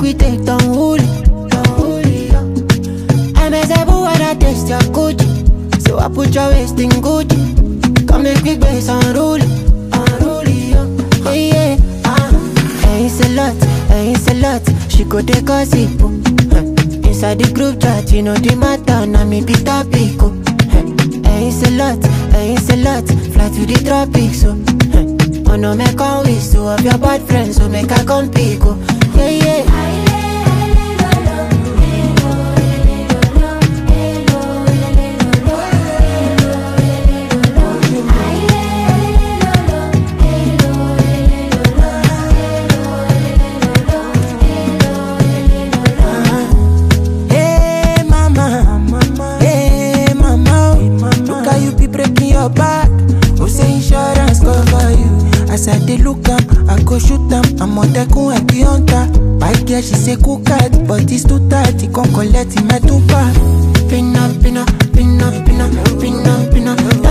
we take down holy. I'm a zebu when I taste your Gucci. So I put your waist in Gucci. Come make me base unruly. Yeah, it's a lot. She go take gossip. Inside the group chat, you know the matter. Now me be topic. It's a lot. Fly to the tropics. Oh no, make a wish to have your bad friends. So make a come pick. Yeah. Back, who say insurance cover you? As I dey look am, I go shoot am. I'm on the cool at the hunter. Bike girl, she say cool cat, but it's too tight. He can't collect him at too far. Pin up.